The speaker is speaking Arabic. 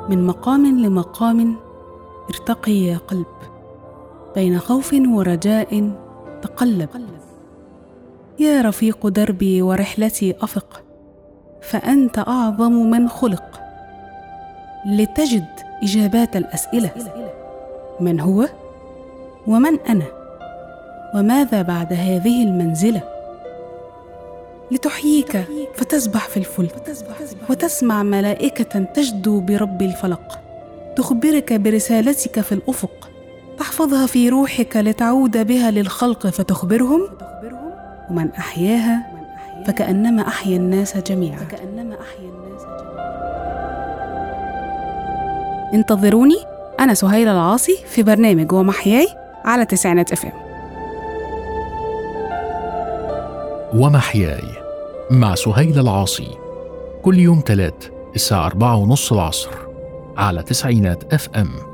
من مقام لمقام ارتقي يا قلب، بين خوف ورجاء تقلب. يا رفيق دربي ورحلتي أفق، فأنت أعظم من خلق، لتجد إجابات الأسئلة: من هو؟ ومن أنا؟ وماذا بعد هذه المنزلة؟ لتحييك فتسبح في الفلك، وتسمع ملائكة تجدو برب الفلق، تخبرك برسالتك في الأفق، تحفظها في روحك لتعود بها للخلق فتخبرهم. ومن أحياها فكأنما أحيا الناس جميعا. انتظروني، أنا سهيلة العاصي في برنامج ومحياي على تسعينات FM. ومحياي مع سهيلة العاصي، كل يوم 3 الساعة 4:30 العصر على تسعينات FM.